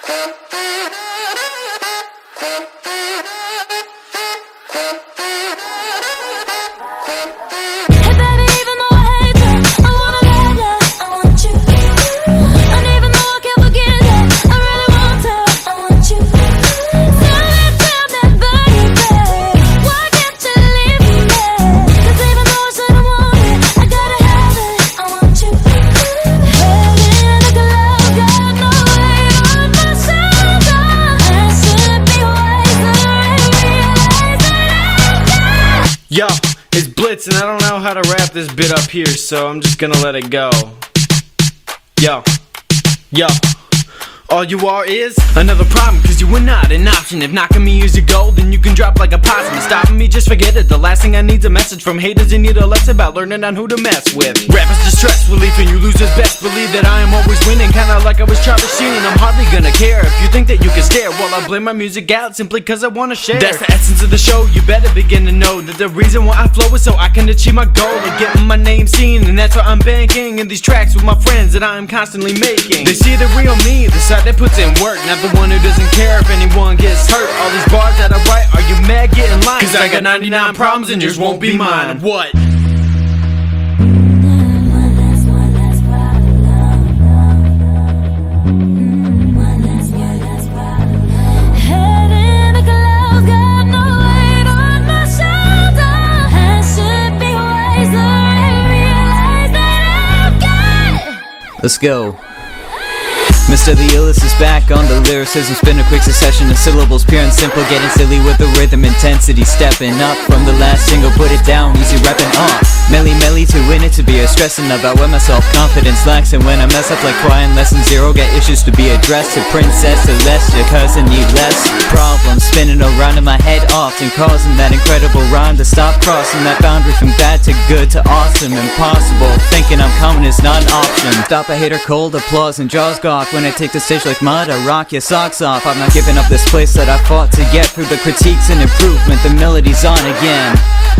Yo, it's Blitz and I don't know how to wrap this bit up here, so I'm just gonna let it go. Yo. All you are is another problem, cause you were not an option. If knocking me is your goal, then you can drop like a possum. Stopping me, just forget it. The last thing I need's a message from haters. You need a lesson about learning on who to mess with. Rappers distress relief and you lose his best. Believe that I am always winning, kinda like I was Charlie Sheen. And I'm hardly gonna care if you think that you can stare while I blame my music out simply cause I wanna share. That's the essence of the show. You better begin to know that the reason why I flow is so I can achieve my goal of getting my name seen. And that's why I'm banking in these tracks with my friends that I am constantly making. They see the real me, the side that puts in work, not the one who doesn't care if anyone gets hurt. All these bars that I write, are you mad getting line? Cause I got 99 problems and yours won't be mine. What? Let's go. Mr. The Illest is back on the lyricism, spin a quick succession of syllables, pure and simple, getting silly with the rhythm intensity, stepping up from the last single, put it down, easy rapping on. Melly to win it, to be a stressing about where my self-confidence lacks, and when I mess up like quiet lesson zero, get issues to be addressed to Princess Celestia, cause I need less problems, spinning around in my head often, causing that incredible rhyme to stop crossing that boundary from bad to good to awesome, impossible, thinking I'm coming is not an option. Stop a hater cold applause and jaws gawk when I take the stage like mud, I rock your socks off. I'm not giving up this place that I fought to get through the critiques and improvement. The melody's on again.